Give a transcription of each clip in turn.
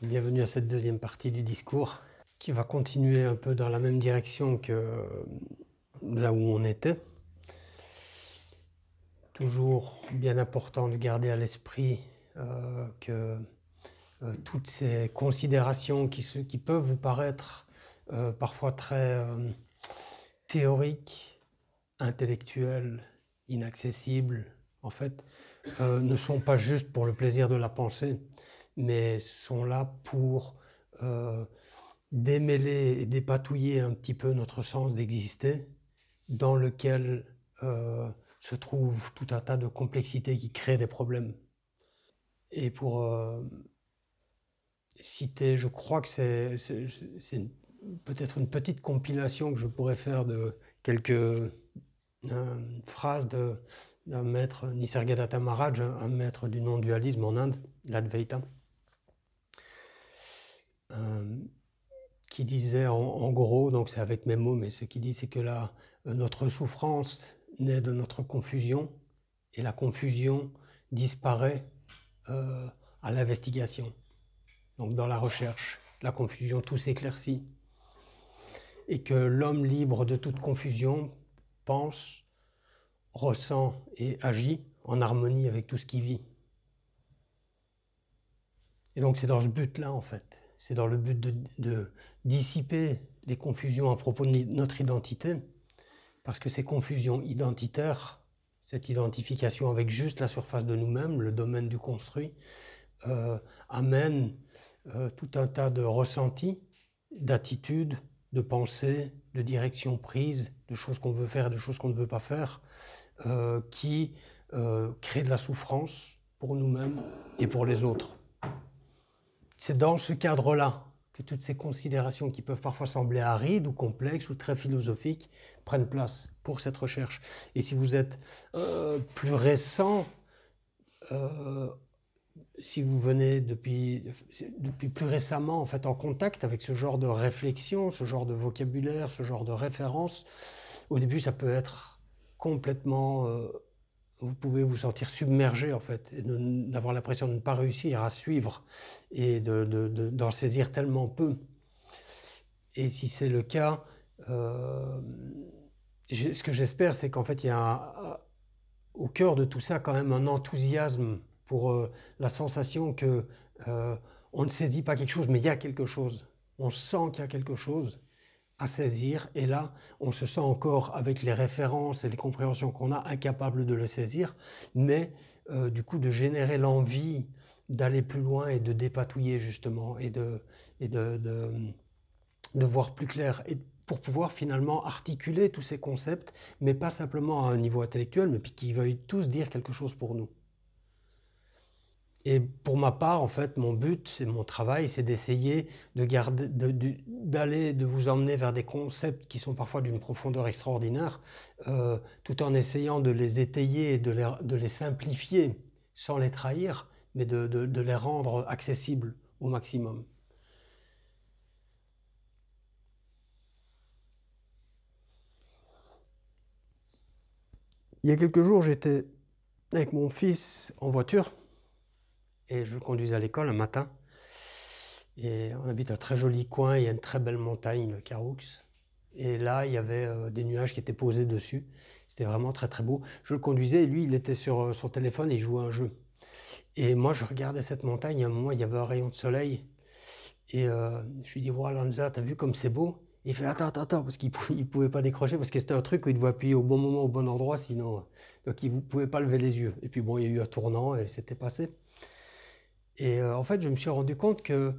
Bienvenue à cette deuxième partie du discours qui va continuer un peu dans la même direction que là où on était. Toujours bien important de garder à l'esprit que toutes ces considérations qui peuvent vous paraître parfois très théoriques, intellectuelles, inaccessibles, en fait, ne sont pas juste pour le plaisir de la pensée, mais sont là pour démêler et dépatouiller un petit peu notre sens d'exister, dans lequel se trouve tout un tas de complexités qui créent des problèmes. Et pour citer, je crois que c'est peut-être une petite compilation que je pourrais faire de quelques phrases d'un maître, Nisargadatta Maharaj, un maître du non-dualisme en Inde, l'Advaita, qui disait en gros, donc c'est avec mes mots, mais ce qu'il dit c'est que notre souffrance naît de notre confusion et la confusion disparaît à l'investigation. Donc dans la recherche, la confusion, tout s'éclaircit. Et que l'homme libre de toute confusion pense, ressent et agit en harmonie avec tout ce qui vit. Et donc c'est dans ce but-là en fait. C'est dans le but de dissiper les confusions à propos de notre identité, parce que ces confusions identitaires, cette identification avec juste la surface de nous-mêmes, le domaine du construit, amène tout un tas de ressentis, d'attitudes, de pensées, de directions prises, de choses qu'on veut faire, de choses qu'on ne veut pas faire, qui créent de la souffrance pour nous-mêmes et pour les autres. C'est dans ce cadre-là que toutes ces considérations qui peuvent parfois sembler arides ou complexes ou très philosophiques prennent place pour cette recherche. Et si vous êtes plus récent, si vous venez depuis plus récemment en fait en contact avec ce genre de réflexion, ce genre de vocabulaire, ce genre de référence, au début ça peut être complètement vous pouvez vous sentir submergé en fait, et d'avoir l'impression de ne pas réussir à suivre et d'en saisir tellement peu. Et si c'est le cas, ce que j'espère, c'est qu'en fait, il y a au cœur de tout ça quand même un enthousiasme pour la sensation que on ne saisit pas quelque chose, mais il y a quelque chose. On sent qu'il y a quelque chose à saisir, et là, on se sent encore, avec les références et les compréhensions qu'on a, incapable de le saisir, mais du coup de générer l'envie d'aller plus loin et de dépatouiller justement, et de voir plus clair, et pour pouvoir finalement articuler tous ces concepts, mais pas simplement à un niveau intellectuel, mais puis qui veuillent tous dire quelque chose pour nous. Et pour ma part, en fait, mon but, c'est mon travail, c'est d'essayer de vous emmener vers des concepts qui sont parfois d'une profondeur extraordinaire, tout en essayant de les étayer et de les simplifier sans les trahir, mais de les rendre accessibles au maximum. Il y a quelques jours, j'étais avec mon fils en voiture, et je le conduisais à l'école un matin. Et on habite un très joli coin, il y a une très belle montagne, le Caroux. Et là, il y avait des nuages qui étaient posés dessus. C'était vraiment très très beau. Je le conduisais et lui, il était sur son téléphone et il jouait à un jeu. Et moi, je regardais cette montagne, à un moment, il y avait un rayon de soleil. Et je lui dis, voilà, Lanza, t'as vu comme c'est beau? Et il fait, attends, parce qu'il ne pouvait pas décrocher, parce que c'était un truc où il devait appuyer au bon moment, au bon endroit, sinon, donc il ne pouvait pas lever les yeux. Et puis bon, il y a eu un tournant et c'était passé. Et en fait, je me suis rendu compte que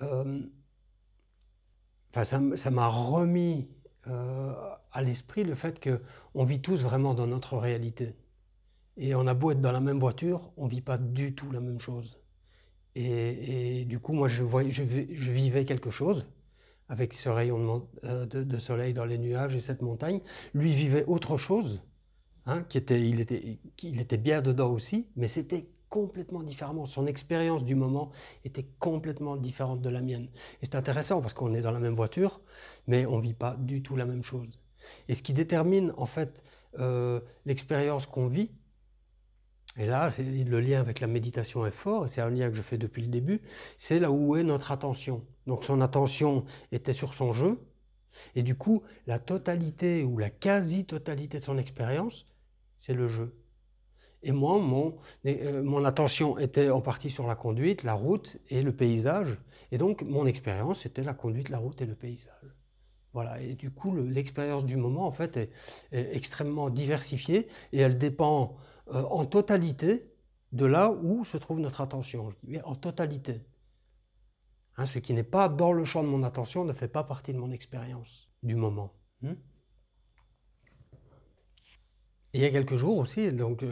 ça m'a remis à l'esprit le fait qu'on vit tous vraiment dans notre réalité. Et on a beau être dans la même voiture, on ne vit pas du tout la même chose. Et du coup, moi, je vivais quelque chose avec ce rayon de soleil dans les nuages et cette montagne. Lui vivait autre chose, hein, il était bien dedans aussi, mais c'était complètement différemment. Son expérience du moment était complètement différente de la mienne. Et c'est intéressant parce qu'on est dans la même voiture, mais on ne vit pas du tout la même chose. Et ce qui détermine en fait l'expérience qu'on vit, Et là, le lien avec la méditation est fort, et c'est un lien que je fais depuis le début, c'est là où est notre attention. Donc son attention était sur son jeu, et du coup, la totalité ou la quasi-totalité de son expérience, c'est le jeu. Et moi, mon attention était en partie sur la conduite, la route et le paysage, et donc mon expérience, c'était la conduite, la route et le paysage. Voilà, et du coup, l'expérience du moment, en fait, est extrêmement diversifiée, et elle dépend en totalité de là où se trouve notre attention. Je dis bien en totalité. Hein, ce qui n'est pas dans le champ de mon attention ne fait pas partie de mon expérience du moment. Et il y a quelques jours aussi, donc,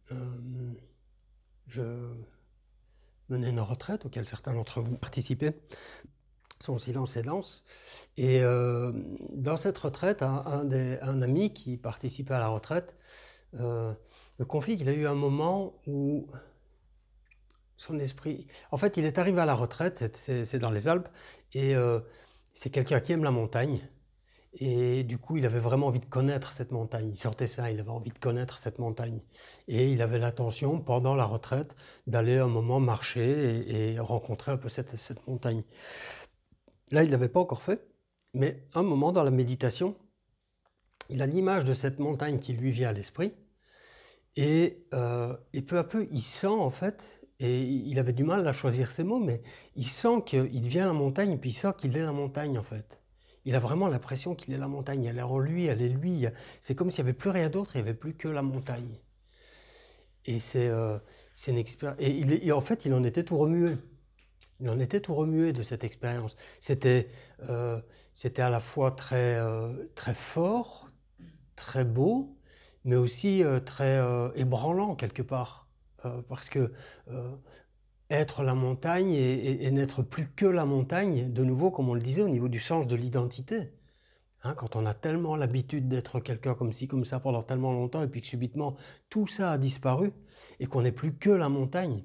je menais une retraite auquel certains d'entre vous participaient. Son silence est dense. Et dans cette retraite, un ami qui participait à la retraite me confie qu'il a eu un moment où son esprit... En fait, il est arrivé à la retraite, c'est dans les Alpes, et c'est quelqu'un qui aime la montagne. Et du coup, il avait vraiment envie de connaître cette montagne. Il sortait ça, il avait envie de connaître cette montagne. Et il avait l'intention, pendant la retraite, d'aller un moment marcher et rencontrer un peu cette montagne. Là, il ne l'avait pas encore fait, mais un moment dans la méditation, il a l'image de cette montagne qui lui vient à l'esprit, et peu à peu, il sent en fait, et il avait du mal à choisir ses mots, mais il sent qu'il devient la montagne, puis il sent qu'il est la montagne en fait. Il a vraiment l'impression qu'il est la montagne, elle est en lui, elle est lui. C'est comme s'il n'y avait plus rien d'autre, il n'y avait plus que la montagne. Et c'est une expérience. Et en fait, il en était tout remué. Il en était tout remué de cette expérience. C'était à la fois très fort, très beau, mais aussi très ébranlant quelque part. Parce que être la montagne et n'être plus que la montagne, de nouveau, comme on le disait, au niveau du sens de l'identité. Hein, quand on a tellement l'habitude d'être quelqu'un comme ci, comme ça pendant tellement longtemps, et puis que subitement tout ça a disparu, et qu'on n'est plus que la montagne.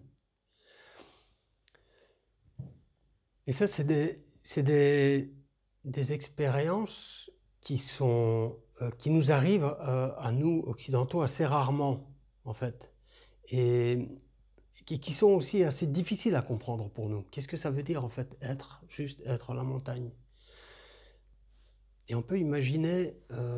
Et ça, c'est des expériences qui nous arrivent à nous, occidentaux, assez rarement, en fait. Et qui sont aussi assez difficiles à comprendre pour nous. Qu'est-ce que ça veut dire, en fait, juste être la montagne? Et on peut imaginer...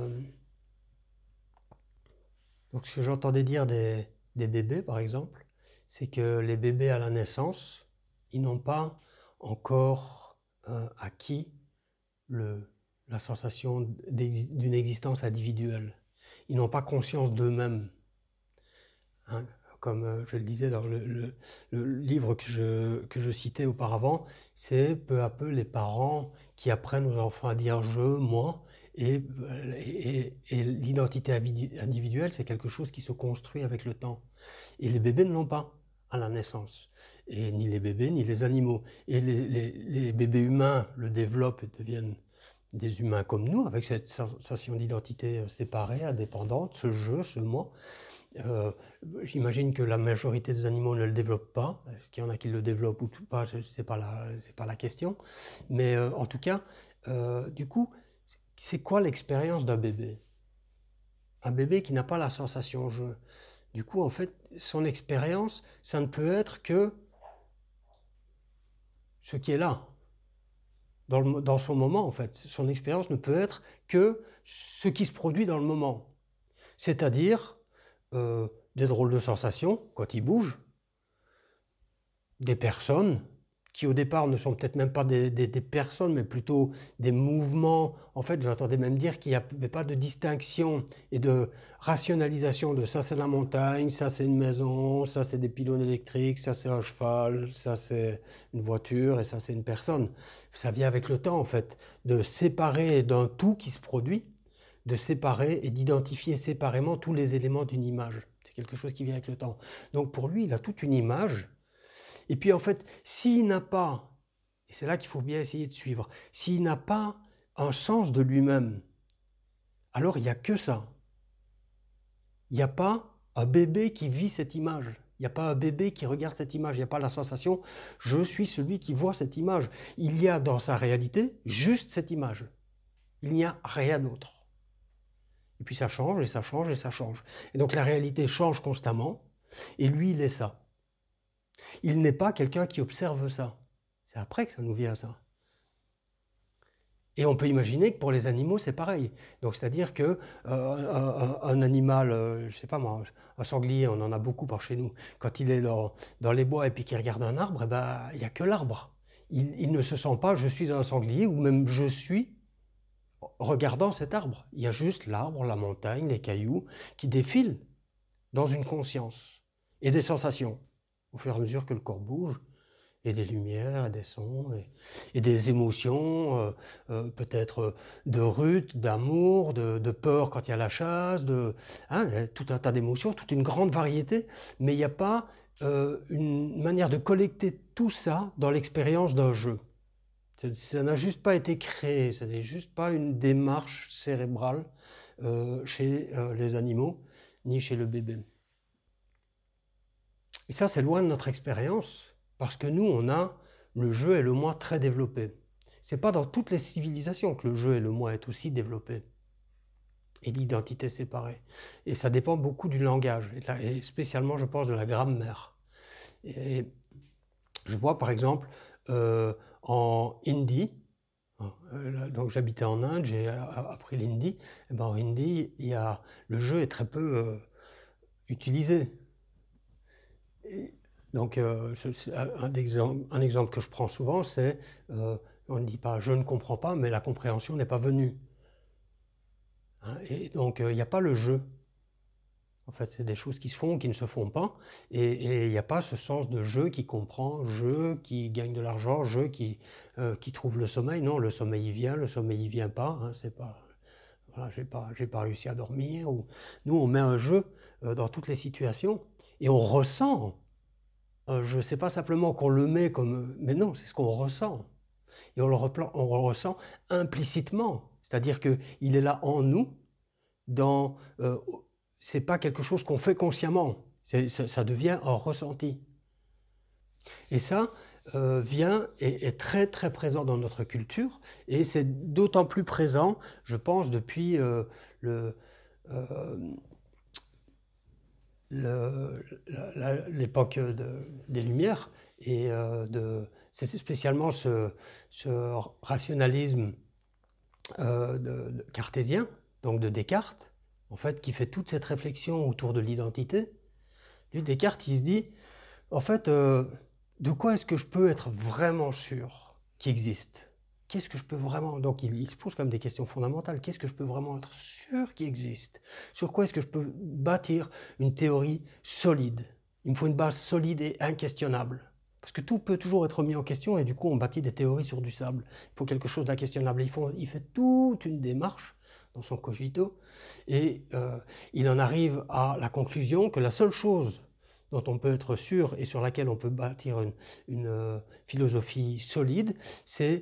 donc, ce que j'entendais dire des bébés, par exemple, c'est que les bébés à la naissance, ils n'ont pas encore acquis la sensation d'une existence individuelle. Ils n'ont pas conscience d'eux-mêmes. Hein, comme je le disais dans le livre que je citais auparavant, c'est peu à peu les parents qui apprennent aux enfants à dire « je »,« moi », et l'identité individuelle, c'est quelque chose qui se construit avec le temps. Et les bébés ne l'ont pas à la naissance. Et ni les bébés, ni les animaux. Et les bébés humains le développent et deviennent des humains comme nous, avec cette sensation d'identité séparée, indépendante, ce je, ce moi. J'imagine que la majorité des animaux ne le développent pas. Est-ce qu'il y en a qui le développent ou pas, c'est pas la question. Mais en tout cas, du coup, c'est quoi l'expérience d'un bébé? Un bébé qui n'a pas la sensation je. Du coup, en fait, son expérience, ça ne peut être que ce qui est là, dans son moment, en fait. Son expérience ne peut être que ce qui se produit dans le moment. C'est-à-dire des drôles de sensations quand il bouge, des personnes qui au départ ne sont peut-être même pas des personnes, mais plutôt des mouvements. En fait, j'entendais même dire qu'il n'y avait pas de distinction et de rationalisation de ça c'est la montagne, ça c'est une maison, ça c'est des pylônes électriques, ça c'est un cheval, ça c'est une voiture et ça c'est une personne. Ça vient avec le temps en fait, de séparer d'un tout qui se produit, de séparer et d'identifier séparément tous les éléments d'une image. C'est quelque chose qui vient avec le temps. Donc pour lui, il a toute une image. Et puis en fait, s'il n'a pas, et c'est là qu'il faut bien essayer de suivre, s'il n'a pas un sens de lui-même, alors il n'y a que ça. Il n'y a pas un bébé qui vit cette image. Il n'y a pas un bébé qui regarde cette image. Il n'y a pas la sensation « je suis celui qui voit cette image ». Il y a dans sa réalité juste cette image. Il n'y a rien d'autre. Et puis ça change, et ça change, et ça change. Et donc la réalité change constamment. Et lui, il est ça. Il n'est pas quelqu'un qui observe ça. C'est après que ça nous vient ça. Et on peut imaginer que pour les animaux, c'est pareil. Donc, c'est-à-dire que un animal, je ne sais pas moi, un sanglier, on en a beaucoup par chez nous, quand il est dans les bois et puis qu'il regarde un arbre, eh ben, il n'y a que l'arbre. Il ne se sent pas, je suis un sanglier, ou même je suis regardant cet arbre. Il y a juste l'arbre, la montagne, les cailloux qui défilent dans une conscience et des sensations au fur et à mesure que le corps bouge, et des lumières, et des sons, et des émotions, peut-être de rut, d'amour, de peur quand il y a la chasse, tout un tas d'émotions, toute une grande variété, mais il n'y a pas une manière de collecter tout ça dans l'expérience d'un jeu. Ça n'a juste pas été créé, ce n'est juste pas une démarche cérébrale chez les animaux, ni chez le bébé. Et ça, c'est loin de notre expérience, parce que nous, on a le jeu et le moi très développés. Ce n'est pas dans toutes les civilisations que le jeu et le moi est aussi développé, et l'identité séparée. Et ça dépend beaucoup du langage, et spécialement, je pense, de la grammaire. Et je vois, par exemple, en hindi, donc j'habitais en Inde, j'ai appris l'hindi, et ben en hindi, le jeu est très peu utilisé. Donc, un exemple que je prends souvent, c'est, on ne dit pas « je ne comprends pas », mais la compréhension n'est pas venue. Hein, et donc, il n'y a pas le jeu. En fait, c'est des choses qui se font, qui ne se font pas, et il n'y a pas ce sens de jeu qui comprend, jeu qui gagne de l'argent, jeu qui trouve le sommeil. Non, le sommeil il vient, le sommeil il vient pas. Hein, c'est pas, voilà, j'ai pas réussi à dormir. Nous, on met un jeu dans toutes les situations, et on ressent. Je sais pas simplement qu'on le met comme... Mais non, c'est ce qu'on ressent. Et on le ressent implicitement. C'est-à-dire qu'il est là en nous, c'est pas quelque chose qu'on fait consciemment. Ça devient un ressenti. Et ça vient et est très très présent dans notre culture. Et c'est d'autant plus présent, je pense, depuis l'époque des Lumières, et c'est spécialement ce rationalisme cartésien, donc de Descartes, en fait, qui fait toute cette réflexion autour de l'identité. Lui, Descartes, il se dit, en fait, de quoi est-ce que je peux être vraiment sûr qu'il existe ? Qu'est-ce que je peux vraiment... Donc il se pose comme des questions fondamentales. Qu'est-ce que je peux vraiment être sûr qu'il existe ? Sur quoi est-ce que je peux bâtir une théorie solide ? Il me faut une base solide et inquestionnable. Parce que tout peut toujours être mis en question, et du coup on bâtit des théories sur du sable. Il faut quelque chose d'inquestionnable. Il fait toute une démarche dans son cogito, et il en arrive à la conclusion que la seule chose dont on peut être sûr et sur laquelle on peut bâtir une philosophie solide, c'est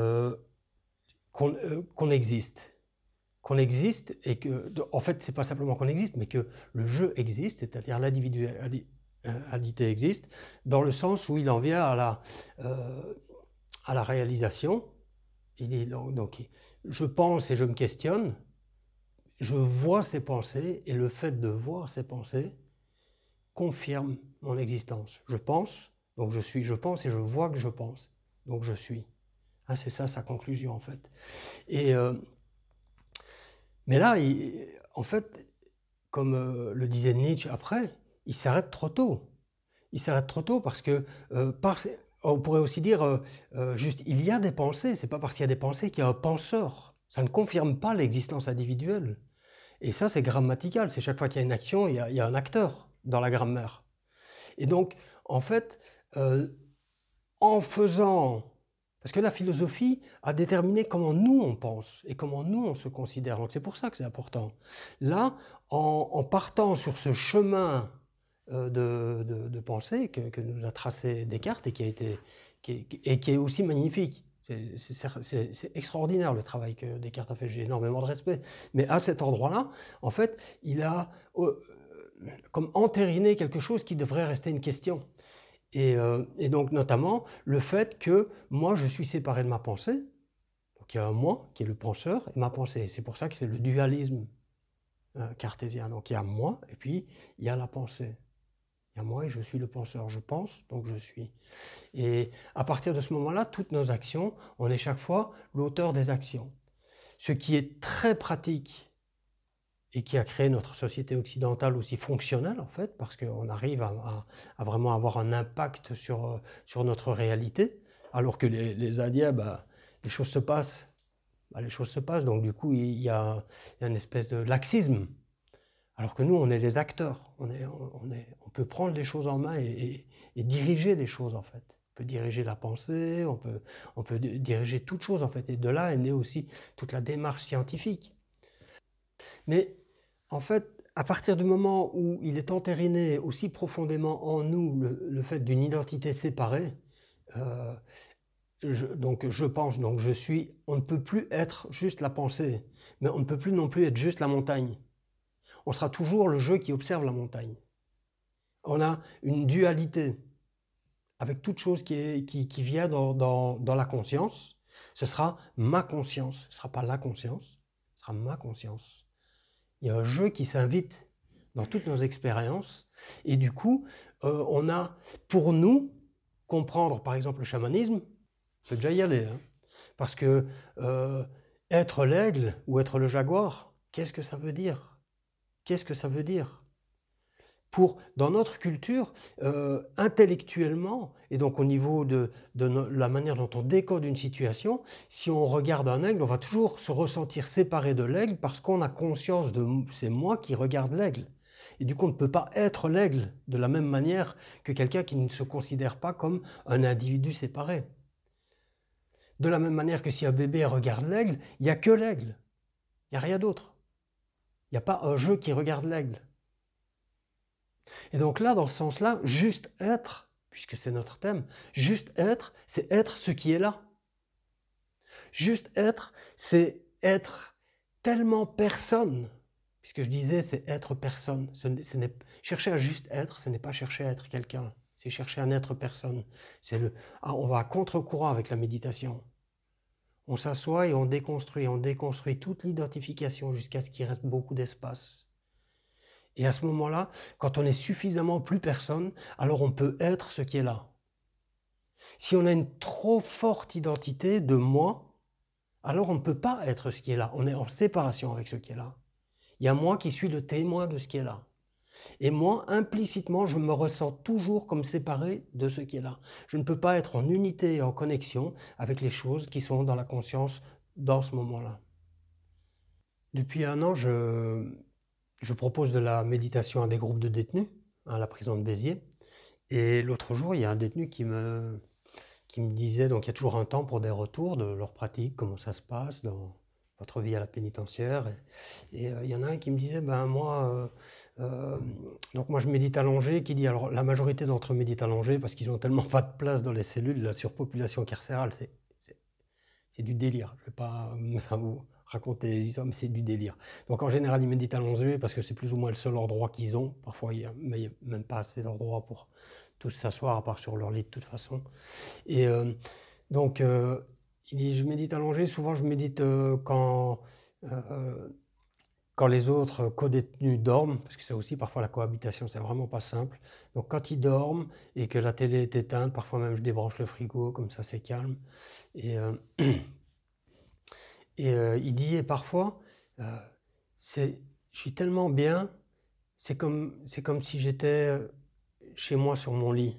qu'on existe. Qu'on existe, et que, en fait, c'est pas simplement qu'on existe, mais que le jeu existe, c'est-à-dire l'individualité existe, dans le sens où il en vient à la réalisation. Donc, je pense et je me questionne, je vois ces pensées, et le fait de voir ces pensées confirme mon existence. Je pense, donc je suis, je pense, et je vois que je pense, donc je suis. Ah, c'est ça sa conclusion, en fait. Mais là, en fait, comme le disait Nietzsche après, il s'arrête trop tôt. Il s'arrête trop tôt parce que, on pourrait aussi dire, juste, il y a des pensées, c'est pas parce qu'il y a des pensées qu'il y a un penseur. Ça ne confirme pas l'existence individuelle. Et ça, c'est grammatical. C'est chaque fois qu'il y a une action, il y a un acteur dans la grammaire. Et donc, en fait, en faisant... Parce que la philosophie a déterminé comment nous on pense et comment nous on se considère. Donc c'est pour ça que c'est important. Là, en partant sur ce chemin de pensée que nous a tracé Descartes, et qui est aussi magnifique. C'est extraordinaire le travail que Descartes a fait, j'ai énormément de respect. Mais à cet endroit-là, en fait, il a comme entériné quelque chose qui devrait rester une question. Et donc notamment le fait que moi je suis séparé de ma pensée, donc il y a un moi qui est le penseur et ma pensée. C'est pour ça que c'est le dualisme cartésien. Donc il y a moi et puis il y a la pensée. Il y a moi et je suis le penseur. Je pense, donc je suis. Et à partir de ce moment-là, toutes nos actions, on est chaque fois l'auteur des actions. Ce qui est très pratique et qui a créé notre société occidentale aussi fonctionnelle, en fait, parce qu'on arrive à vraiment avoir un impact sur notre réalité, alors que les Indiens, les choses se passent. Les choses se passent, donc du coup, il y a une espèce de laxisme. Alors que nous, on est les acteurs. On peut prendre les choses en main et diriger les choses, en fait. On peut diriger la pensée, on peut diriger toute chose, en fait. Et de là est née aussi toute la démarche scientifique. Mais en fait, à partir du moment où il est entériné aussi profondément en nous le fait d'une identité séparée, donc je pense, donc je suis, on ne peut plus être juste la pensée, mais on ne peut plus non plus être juste la montagne. On sera toujours le jeu qui observe la montagne. On a une dualité avec toute chose qui vient dans la conscience. Ce sera ma conscience, ce ne sera pas la conscience, ce sera ma conscience. Il y a un jeu qui s'invite dans toutes nos expériences. Et du coup, on a, pour nous, comprendre par exemple le chamanisme, on peut déjà y aller. Hein, parce que être l'aigle ou être le jaguar, qu'est-ce que ça veut dire? Qu'est-ce que ça veut dire? Dans notre culture, intellectuellement, et donc au niveau de la manière dont on décode une situation, si on regarde un aigle, on va toujours se ressentir séparé de l'aigle parce qu'on a conscience de c'est moi qui regarde l'aigle. Et du coup, on ne peut pas être l'aigle de la même manière que quelqu'un qui ne se considère pas comme un individu séparé. De la même manière que si un bébé regarde l'aigle, il n'y a que l'aigle. Il n'y a rien d'autre. Il n'y a pas un jeu qui regarde l'aigle. Et donc là, dans ce sens-là, juste être, puisque c'est notre thème, juste être, c'est être ce qui est là. Juste être, c'est être tellement personne. Puisque je disais, c'est être personne. Chercher à juste être, ce n'est pas chercher à être quelqu'un. C'est chercher à n'être personne. On va à contre-courant avec la méditation. On s'assoit et on déconstruit toute l'identification jusqu'à ce qu'il reste beaucoup d'espace. Et à ce moment-là, quand on est suffisamment plus personne, alors on peut être ce qui est là. Si on a une trop forte identité de moi, alors on ne peut pas être ce qui est là. On est en séparation avec ce qui est là. Il y a moi qui suis le témoin de ce qui est là. Et moi, implicitement, je me ressens toujours comme séparé de ce qui est là. Je ne peux pas être en unité et en connexion avec les choses qui sont dans la conscience dans ce moment-là. Depuis 1 an, je propose de la méditation à des groupes de détenus à la prison de Béziers. Et l'autre jour, il y a un détenu qui me disait, donc il y a toujours un temps pour des retours de leur pratique, comment ça se passe dans votre vie à la pénitentiaire. Et il y en a un qui me disait, donc moi je médite allongé, qui dit, alors la majorité d'entre eux méditent allongé parce qu'ils n'ont tellement pas de place dans les cellules, la surpopulation carcérale, c'est du délire. Je ne vais pas vous raconter les histoires, mais c'est du délire. Donc en général, ils méditent allongé parce que c'est plus ou moins le seul endroit qu'ils ont. Parfois, il n'y a même pas assez d'endroits pour tous s'asseoir, à part sur leur lit de toute façon. Et donc, il dit, je médite allongé. Souvent, je médite quand les autres co-détenus dorment, parce que ça aussi, parfois, la cohabitation, c'est vraiment pas simple. Donc, quand ils dorment et que la télé est éteinte, parfois même, je débranche le frigo, comme ça, c'est calme. Et il dit, et parfois, je suis tellement bien, c'est comme si j'étais chez moi sur mon lit.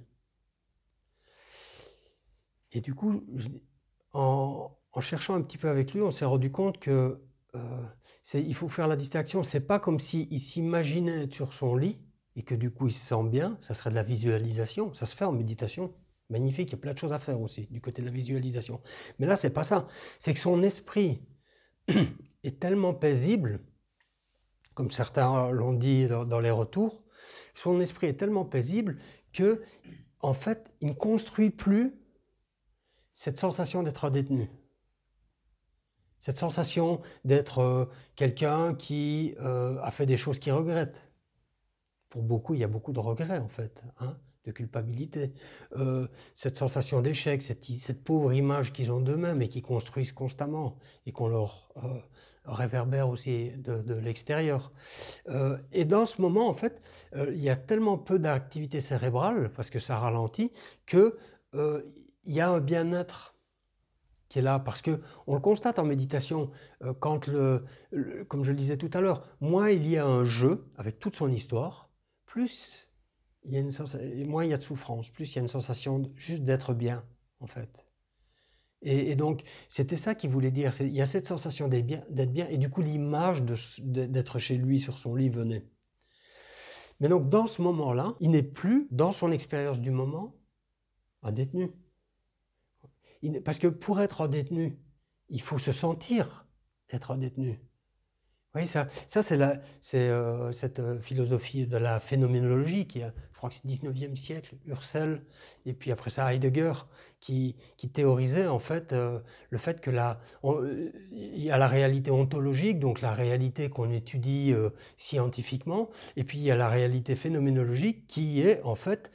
Et du coup, en cherchant un petit peu avec lui, on s'est rendu compte que il faut faire la distinction. C'est pas comme s'il s'imaginait être sur son lit et que du coup il se sent bien. Ça serait de la visualisation. Ça se fait en méditation. Magnifique, il y a plein de choses à faire aussi du côté de la visualisation. Mais là, c'est pas ça. C'est que son esprit est tellement paisible, comme certains l'ont dit dans les retours, son esprit est tellement paisible que, en fait, il ne construit plus cette sensation d'être un détenu. Cette sensation d'être quelqu'un qui a fait des choses qu'il regrette. Pour beaucoup, il y a beaucoup de regrets, en fait, de culpabilité. Cette sensation d'échec, cette pauvre image qu'ils ont d'eux-mêmes et qu'ils construisent constamment et qu'on leur réverbère aussi de l'extérieur. Et dans ce moment, en fait, il y a tellement peu d'activité cérébrale, parce que ça ralentit, qu'il y a un bien-être qui est là, parce qu'on le constate en méditation, quand comme je le disais tout à l'heure, moins il y a un jeu avec toute son histoire, plus il y a moins il y a de souffrance, plus il y a une sensation juste d'être bien, en fait. Et donc, c'était ça qu'il voulait dire. Il y a cette sensation d'être bien, et du coup, l'image d'être chez lui sur son lit venait. Mais donc, dans ce moment-là, il n'est plus, dans son expérience du moment, un détenu. Parce que pour être un détenu, il faut se sentir être un détenu. Oui, ça c'est cette philosophie de la phénoménologie qui a, je crois que c'est 19e siècle, Husserl, et puis après ça Heidegger, qui théorisait en fait le fait que il y a la réalité ontologique, donc la réalité qu'on étudie scientifiquement, et puis il y a la réalité phénoménologique qui est en fait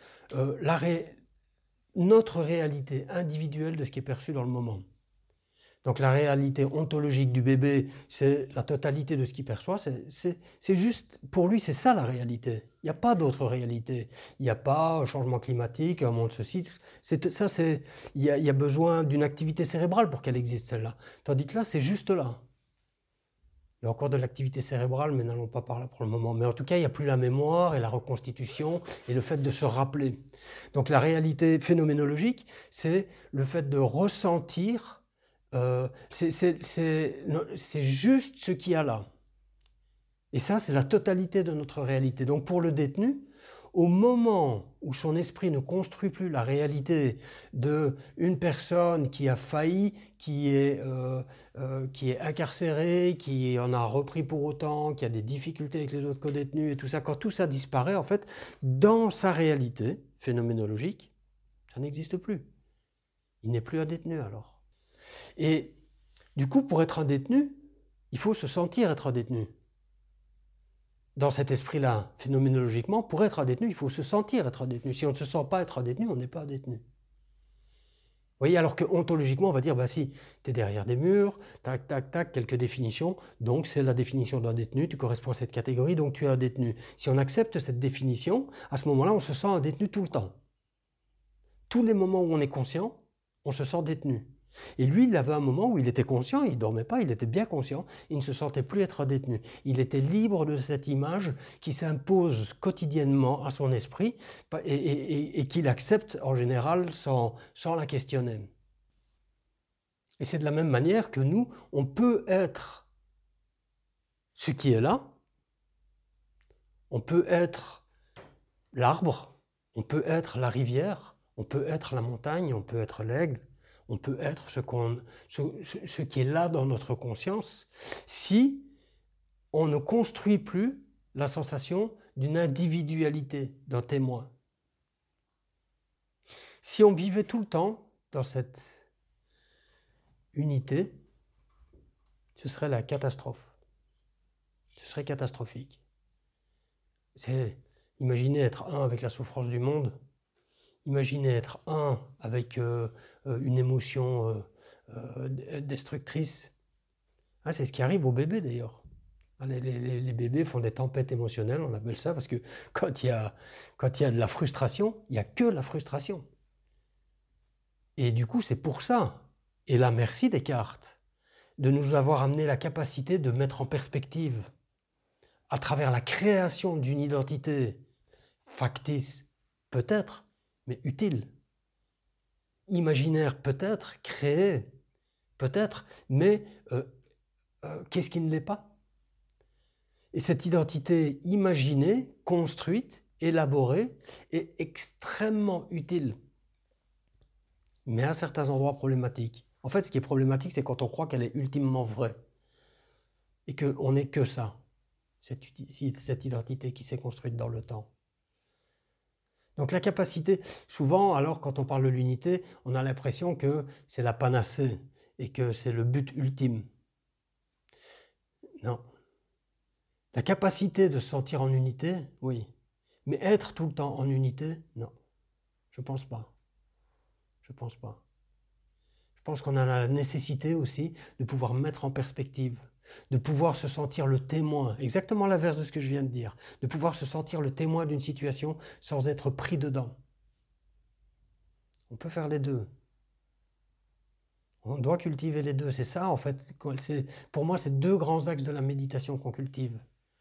notre réalité individuelle de ce qui est perçu dans le moment. Donc la réalité ontologique du bébé, c'est la totalité de ce qu'il perçoit, c'est juste, pour lui, c'est ça la réalité. Il n'y a pas d'autre réalité. Il n'y a pas un changement climatique, un monde ceci. Il y a besoin d'une activité cérébrale pour qu'elle existe, celle-là. Tandis que là, c'est juste là. Il y a encore de l'activité cérébrale, mais n'allons pas par là pour le moment. Mais en tout cas, il n'y a plus la mémoire et la reconstitution et le fait de se rappeler. Donc la réalité phénoménologique, c'est le fait de ressentir. C'est juste ce qu'il y a là. Et ça, c'est la totalité de notre réalité. Donc pour le détenu, au moment où son esprit ne construit plus la réalité d'une personne qui a failli, qui est incarcérée, qui en a repris pour autant, qui a des difficultés avec les autres co-détenus et tout ça, quand tout ça disparaît, en fait, dans sa réalité phénoménologique, ça n'existe plus. Il n'est plus un détenu alors. Et du coup, pour être un détenu, il faut se sentir être un détenu. Dans cet esprit-là, phénoménologiquement, pour être un détenu, il faut se sentir être un détenu. Si on ne se sent pas être un détenu, on n'est pas un détenu. Vous voyez, alors que ontologiquement, on va dire, bah si, tu es derrière des murs, tac, tac, tac, quelques définitions, donc c'est la définition d'un détenu, tu corresponds à cette catégorie, donc tu es un détenu. Si on accepte cette définition, à ce moment-là, on se sent un détenu tout le temps. Tous les moments où on est conscient, on se sent détenu. Et lui, il avait un moment où il était conscient, il ne dormait pas, il était bien conscient, il ne se sentait plus être détenu. Il était libre de cette image qui s'impose quotidiennement à son esprit et qu'il accepte en général sans la questionner. Et c'est de la même manière que nous, on peut être ce qui est là, on peut être l'arbre, on peut être la rivière, on peut être la montagne, on peut être l'aigle, on peut être ce qui est là dans notre conscience si on ne construit plus la sensation d'une individualité, d'un témoin. Si on vivait tout le temps dans cette unité, ce serait la catastrophe. Ce serait catastrophique. Imaginez être un avec la souffrance du monde, imaginez être un avec une émotion destructrice. Ah, c'est ce qui arrive aux bébés d'ailleurs. Les bébés font des tempêtes émotionnelles, on appelle ça, parce que quand il y a de la frustration, il n'y a que la frustration. Et du coup, c'est pour ça, et là, merci Descartes, de nous avoir amené la capacité de mettre en perspective, à travers la création d'une identité factice, peut-être, mais utile. Imaginaire, peut-être, créée, peut-être, mais qu'est-ce qui ne l'est pas ? Et cette identité imaginée, construite, élaborée, est extrêmement utile, mais à certains endroits problématique. En fait, ce qui est problématique, c'est quand on croit qu'elle est ultimement vraie, et qu'on n'est que ça, cette identité qui s'est construite dans le temps. Donc la capacité, souvent, alors quand on parle de l'unité, on a l'impression que c'est la panacée, et que c'est le but ultime. Non. La capacité de se sentir en unité, oui. Mais être tout le temps en unité, non. Je ne pense pas. Je pense pas. Je pense qu'on a la nécessité aussi de pouvoir mettre en perspective de pouvoir se sentir le témoin, exactement l'inverse de ce que je viens de dire, de pouvoir se sentir le témoin d'une situation sans être pris dedans. On peut faire les deux. On doit cultiver les deux. C'est ça, en fait. Pour moi, c'est deux grands axes de la méditation qu'on cultive.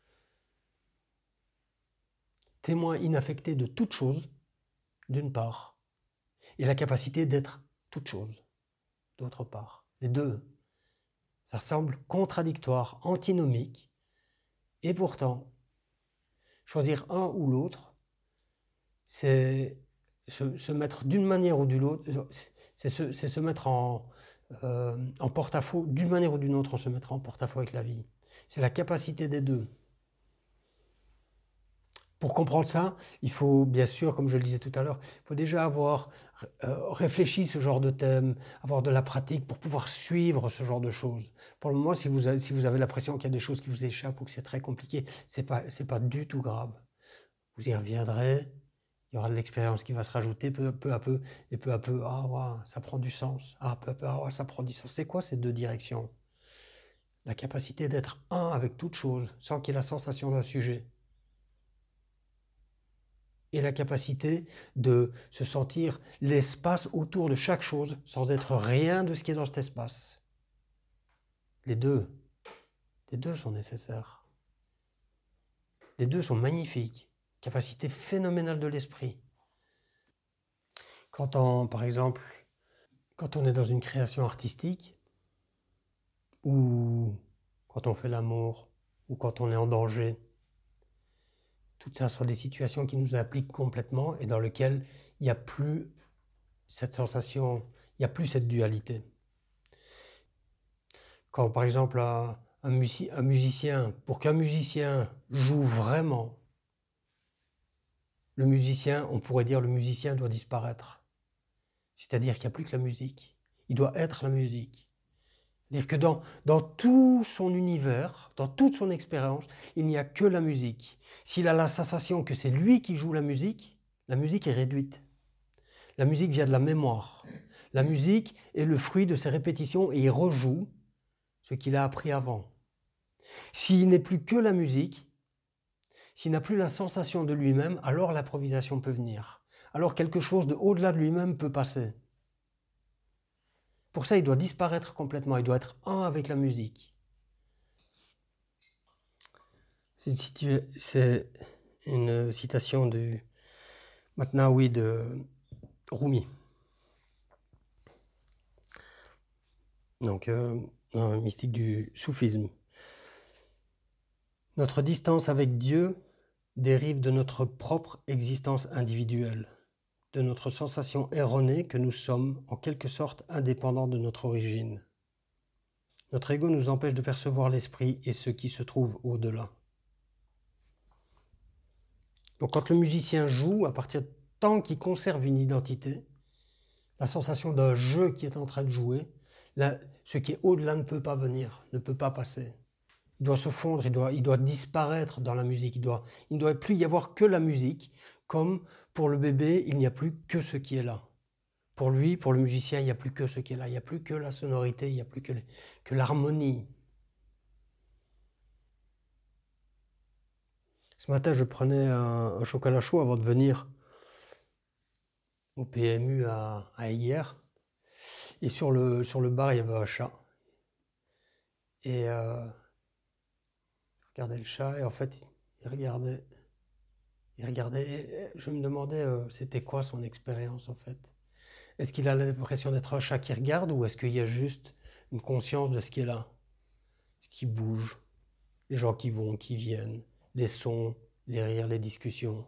Témoin inaffecté de toute chose, d'une part, et la capacité d'être toute chose, d'autre part. Les deux. Ça semble contradictoire, antinomique, et pourtant, choisir un ou l'autre, c'est se mettre d'une manière ou d'une autre, c'est se mettre en porte-à-faux, d'une manière ou d'une autre, on se mettra en porte-à-faux avec la vie. C'est la capacité des deux. Pour comprendre ça, il faut bien sûr, comme je le disais tout à l'heure, il faut déjà avoir réfléchi ce genre de thème, avoir de la pratique pour pouvoir suivre ce genre de choses. Pour le moment, si vous avez l'impression qu'il y a des choses qui vous échappent ou que c'est très compliqué, c'est pas du tout grave. Vous y reviendrez, il y aura de l'expérience qui va se rajouter peu à peu, et peu à peu, ça prend du sens, peu à peu, ça prend du sens. C'est quoi ces deux directions? La capacité d'être un avec toute chose, sans qu'il y ait la sensation d'un sujet. Et la capacité de se sentir l'espace autour de chaque chose sans être rien de ce qui est dans cet espace. Les deux sont nécessaires. Les deux sont magnifiques. Capacité phénoménale de l'esprit. Par exemple, quand on est dans une création artistique, ou quand on fait l'amour, ou quand on est en danger, tout ça sont des situations qui nous impliquent complètement et dans lesquelles il n'y a plus cette sensation, il n'y a plus cette dualité. Quand par exemple un musicien, pour qu'un musicien joue vraiment, on pourrait dire le musicien doit disparaître. C'est-à-dire qu'il n'y a plus que la musique. Il doit être la musique. C'est-à-dire que dans tout son univers, dans toute son expérience, il n'y a que la musique. S'il a la sensation que c'est lui qui joue la musique est réduite. La musique vient de la mémoire. La musique est le fruit de ses répétitions et il rejoue ce qu'il a appris avant. S'il n'est plus que la musique, s'il n'a plus la sensation de lui-même, alors l'improvisation peut venir. Alors quelque chose de au-delà de lui-même peut passer. Pour ça, il doit disparaître complètement, il doit être un avec la musique. C'est une citation du Matnaoui de Rumi. Donc, un mystique du soufisme. Notre distance avec Dieu dérive de notre propre existence individuelle, de notre sensation erronée que nous sommes en quelque sorte indépendants de notre origine. Notre ego nous empêche de percevoir l'esprit et ce qui se trouve au-delà. Donc quand le musicien joue, à partir de tant qu'il conserve une identité, la sensation d'un jeu qui est en train de jouer, ce qui est au-delà ne peut pas venir, ne peut pas passer. Il doit se fondre, il doit disparaître dans la musique. Il ne doit plus y avoir que la musique, comme pour le bébé, il n'y a plus que ce qui est là. Pour lui, pour le musicien, il n'y a plus que ce qui est là. Il n'y a plus que la sonorité, il n'y a plus que l'harmonie. Ce matin, je prenais un chocolat chaud avant de venir au PMU à Eyguières. Et sur le bar, il y avait un chat. Et je regardais le chat et en fait, il regardait. Et je me demandais c'était quoi son expérience en fait. Est-ce qu'il a l'impression d'être un chat qui regarde ou est-ce qu'il y a juste une conscience de ce qui est là, ce qui bouge, les gens qui vont, qui viennent, les sons, les rires, les discussions.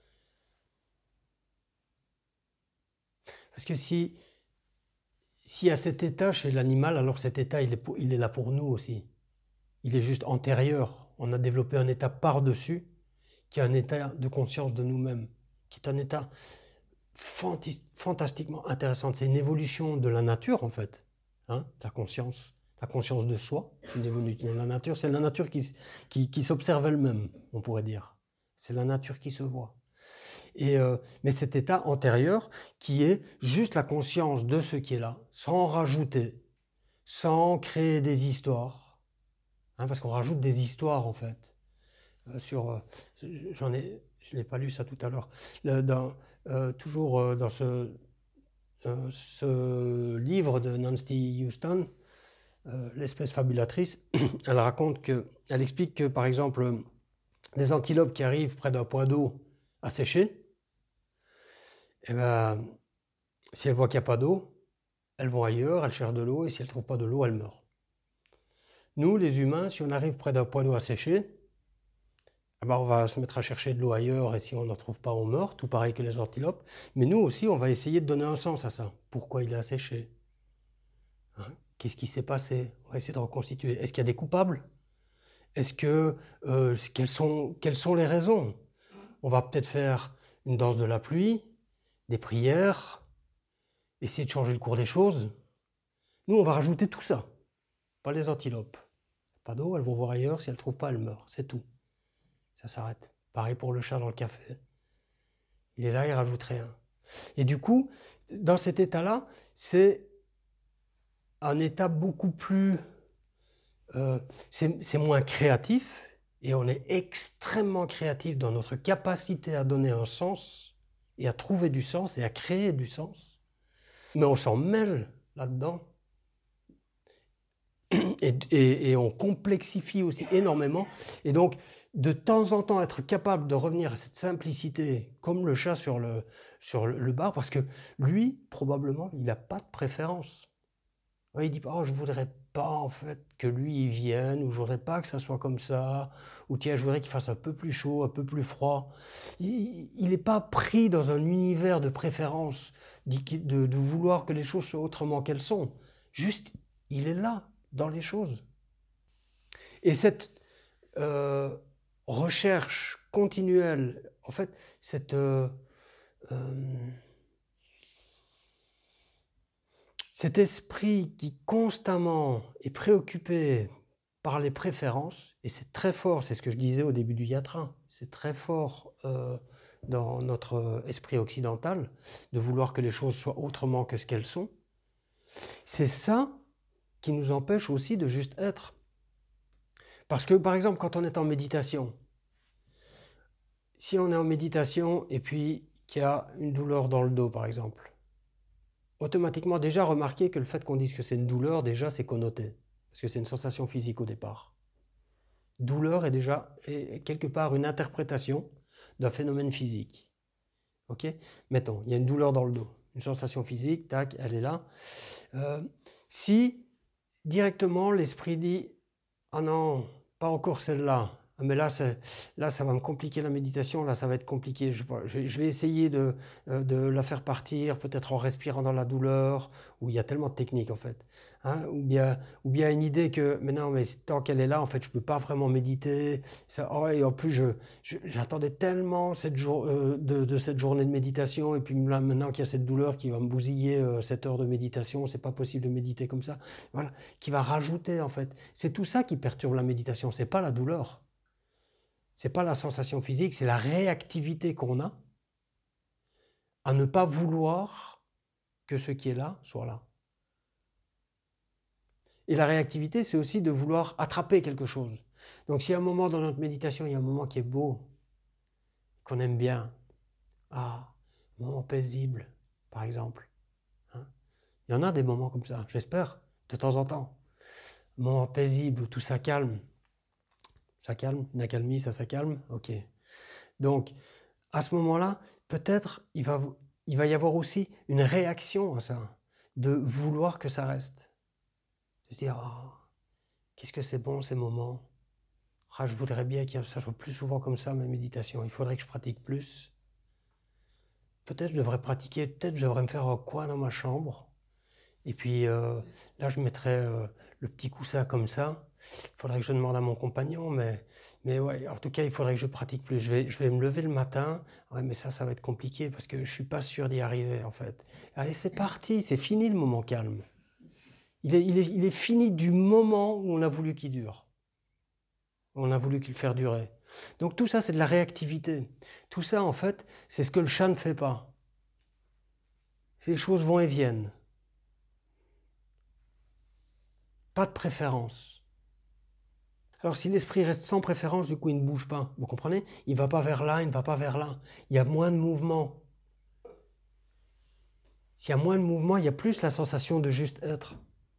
Parce que si à cet état chez l'animal, alors cet état il est là pour nous aussi. Il est juste antérieur. On a développé un état par-dessus qui est un état de conscience de nous-mêmes, qui est un état fantastiquement intéressant. C'est une évolution de la nature en fait, la conscience de soi, c'est une évolution de la nature. C'est la nature qui s'observe elle-même, on pourrait dire. C'est la nature qui se voit. Mais cet état antérieur qui est juste la conscience de ce qui est là, sans rajouter, sans créer des histoires, hein, parce qu'on rajoute des histoires en fait. Je l'ai pas lu ça tout à l'heure. Toujours dans ce livre de Nancy Houston, l'espèce fabulatrice, elle explique que par exemple des antilopes qui arrivent près d'un point d'eau asséché, eh ben, si elles voient qu'il n'y a pas d'eau, elles vont ailleurs, elles cherchent de l'eau, et si elles ne trouvent pas de l'eau, elles meurent. Nous, les humains, si on arrive près d'un point d'eau asséché, eh ben, on va se mettre à chercher de l'eau ailleurs, et si on n'en trouve pas, on meurt, tout pareil que les antilopes. Mais nous aussi, on va essayer de donner un sens à ça. Pourquoi il est asséché? Hein? Qu'est-ce qui s'est passé? On va essayer de reconstituer. Est-ce qu'il y a des coupables? Quelles sont les raisons? On va peut-être faire une danse de la pluie, des prières, essayer de changer le cours des choses. Nous, on va rajouter tout ça. Pas les antilopes. Pas d'eau, elles vont voir ailleurs. Si elles ne trouvent pas, elles meurent. C'est tout. Ça s'arrête. Pareil pour le chat dans le café. Il est là, il rajoute rien. Et du coup, dans cet état-là, c'est un état beaucoup plus... c'est moins créatif, et on est extrêmement créatif dans notre capacité à donner un sens, et à trouver du sens, et à créer du sens. Mais on s'en mêle là-dedans. Et on complexifie aussi énormément. Et donc, de temps en temps, être capable de revenir à cette simplicité, comme le chat sur le bar, parce que lui, probablement, il n'a pas de préférence. Il dit, oh, je voudrais pas en fait que lui il vienne, ou je voudrais pas que ça soit comme ça, ou tiens, je voudrais qu'il fasse un peu plus chaud, un peu plus froid. Il n'est pas pris dans un univers de préférence, de vouloir que les choses soient autrement qu'elles sont. Juste, il est là, dans les choses. Et cette recherche continuelle, en fait, cet esprit qui constamment est préoccupé par les préférences, et c'est très fort, c'est ce que je disais au début du yatrin, c'est très fort dans notre esprit occidental, de vouloir que les choses soient autrement que ce qu'elles sont, c'est ça qui nous empêche aussi de juste être. Parce que, par exemple, quand on est en méditation, si on est en méditation et puis qu'il y a une douleur dans le dos, par exemple, automatiquement, déjà, remarquez que le fait qu'on dise que c'est une douleur, déjà, c'est connoté. Parce que c'est une sensation physique au départ. Douleur est déjà quelque part une interprétation d'un phénomène physique. Ok? Mettons, il y a une douleur dans le dos, une sensation physique, tac, elle est là. Si directement l'esprit dit « Ah non, pas encore celle-là, mais là, ça va me compliquer la méditation, là ça va être compliqué, je vais essayer de la faire partir, peut-être en respirant dans la douleur, où il y a tellement de techniques en fait. Hein, ou bien une idée que, mais non, mais tant qu'elle est là, en fait, je ne peux pas vraiment méditer. Ça, oh, et en plus, j'attendais tellement de cette journée de méditation, et puis là, maintenant qu'il y a cette douleur qui va me bousiller 7 heures de méditation, c'est pas possible de méditer comme ça. Voilà, qui va rajouter en fait. C'est tout ça qui perturbe la méditation, c'est pas la douleur. C'est pas la sensation physique, c'est la réactivité qu'on a à ne pas vouloir que ce qui est là soit là. Et la réactivité, c'est aussi de vouloir attraper quelque chose. Donc s'il y a un moment dans notre méditation, il y a un moment qui est beau, qu'on aime bien, un moment paisible, par exemple. Hein, il y en a des moments comme ça, j'espère, de temps en temps. Un moment paisible où tout ça calme. Ça calme, une accalmie, ça calme, ok. Donc, à ce moment-là, peut-être il va y avoir aussi une réaction à ça, de vouloir que ça reste. De se dire, oh, qu'est-ce que c'est bon ces moments. Je voudrais bien que ça soit plus souvent comme ça, ma méditation. Il faudrait que je pratique plus. Peut-être je devrais pratiquer, peut-être je devrais me faire un coin dans ma chambre. Et puis là, je mettrais le petit coussin comme ça. Il faudrait que je demande à mon compagnon, mais ouais, en tout cas, il faudrait que je pratique plus. Je vais me lever le matin, ouais, mais ça va être compliqué parce que je ne suis pas sûr d'y arriver, en fait. Allez, c'est parti, c'est fini le moment calme. Il est fini du moment où on a voulu qu'il dure. On a voulu qu'il le faire durer. Donc tout ça, c'est de la réactivité. Tout ça, en fait, c'est ce que le chat ne fait pas. Ces choses vont et viennent. Pas de préférence. Alors si l'esprit reste sans préférence, du coup il ne bouge pas, vous comprenez? Il ne va pas vers là, il ne va pas vers là. Il y a moins de mouvement. S'il y a moins de mouvement, il y a plus la sensation de juste être.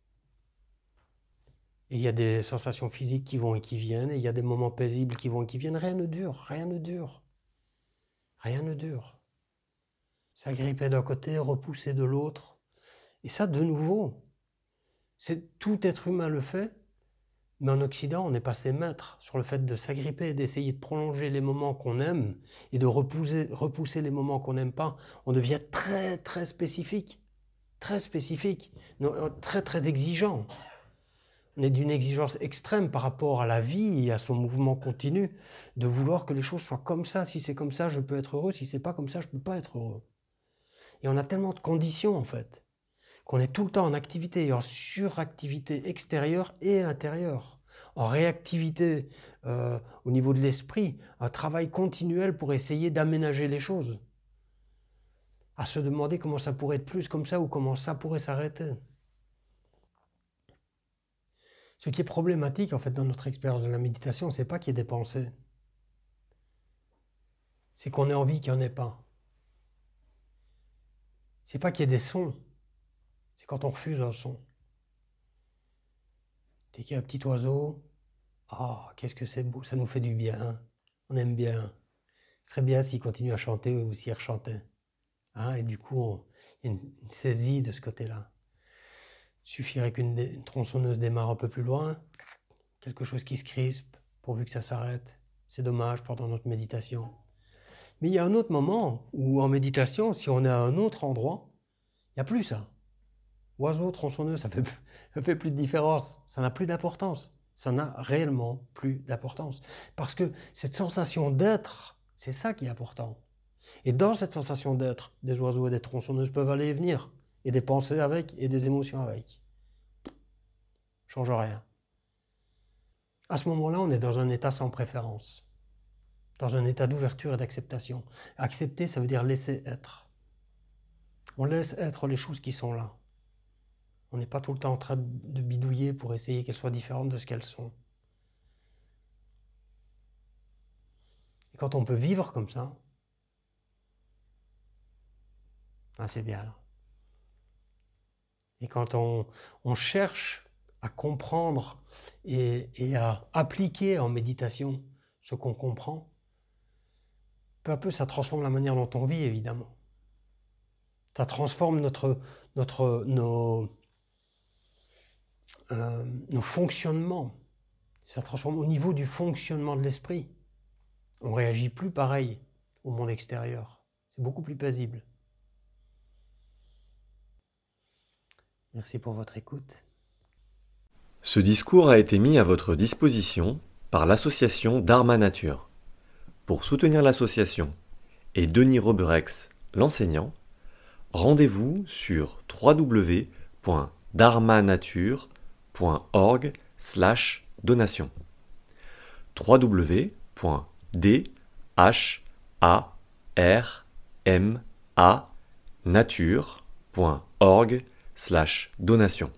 Et il y a des sensations physiques qui vont et qui viennent, et il y a des moments paisibles qui vont et qui viennent. Rien ne dure, rien ne dure. Rien ne dure. S'agripper d'un côté, repousser de l'autre. Et ça, de nouveau, tout être humain le fait, mais en Occident, on est passé maître sur le fait de s'agripper, d'essayer de prolonger les moments qu'on aime et de repousser les moments qu'on n'aime pas. On devient très, très spécifique, très exigeant. On est d'une exigence extrême par rapport à la vie et à son mouvement continu, de vouloir que les choses soient comme ça. Si c'est comme ça, je peux être heureux. Si c'est pas comme ça, je peux pas être heureux. Et on a tellement de conditions, en fait, qu'on est tout le temps en activité et en suractivité extérieure et intérieure, en réactivité au niveau de l'esprit, un travail continuel pour essayer d'aménager les choses, à se demander comment ça pourrait être plus comme ça ou comment ça pourrait s'arrêter. Ce qui est problématique, en fait, dans notre expérience de la méditation, c'est pas qu'il y ait des pensées. C'est qu'on ait envie qu'il n'y en ait pas. C'est pas qu'il y ait des sons. C'est quand on refuse un son. Dès qu'il y a un petit oiseau, ah, qu'est-ce que c'est beau, ça nous fait du bien. On aime bien. Ce serait bien s'il continue à chanter ou s'il rechantait. Hein, et du coup, il y a une saisie de ce côté-là. Il suffirait qu'une tronçonneuse démarre un peu plus loin, quelque chose qui se crispe, pourvu que ça s'arrête. C'est dommage pendant notre méditation. Mais il y a un autre moment où en méditation, si on est à un autre endroit, il n'y a plus ça. Oiseau, tronçonneuse, ça fait plus de différence. Ça n'a plus d'importance. Ça n'a réellement plus d'importance. Parce que cette sensation d'être, c'est ça qui est important. Et dans cette sensation d'être, des oiseaux et des tronçonneuses peuvent aller et venir. Et des pensées avec, et des émotions avec. Change rien. À ce moment-là, on est dans un état sans préférence. Dans un état d'ouverture et d'acceptation. Accepter, ça veut dire laisser être. On laisse être les choses qui sont là. On n'est pas tout le temps en train de bidouiller pour essayer qu'elles soient différentes de ce qu'elles sont. Et quand on peut vivre comme ça, c'est bien. Et quand on cherche à comprendre et à appliquer en méditation ce qu'on comprend, peu à peu, ça transforme la manière dont on vit, évidemment. Ça transforme nos fonctionnements. Ça transforme au niveau du fonctionnement de l'esprit. On réagit plus pareil au monde extérieur. C'est beaucoup plus paisible. Merci pour votre écoute. Ce discours a été mis à votre disposition par l'association Dharma Nature. Pour soutenir l'association et Denis Roberex, l'enseignant, rendez-vous sur www.dharmanature.org/donation. www.dharmanature.org/donation.